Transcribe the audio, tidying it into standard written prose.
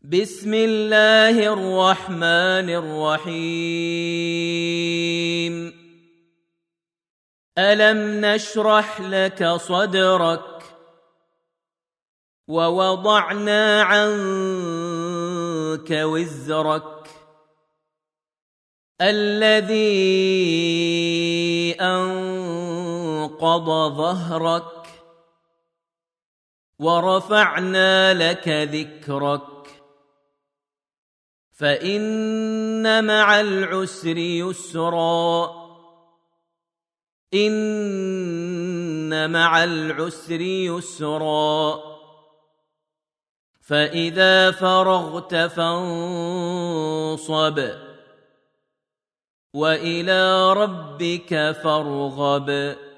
بسم الله الرحمن الرحيم ألم نشرح لك صدرك ووضعنا عنك وزرك الذي أنقض ظهرك ورفعنا لك ذكرك فإن مع العسر يسرا إن مع العسر يسرا فإذا فرغت فانصب وإلى ربك فارغب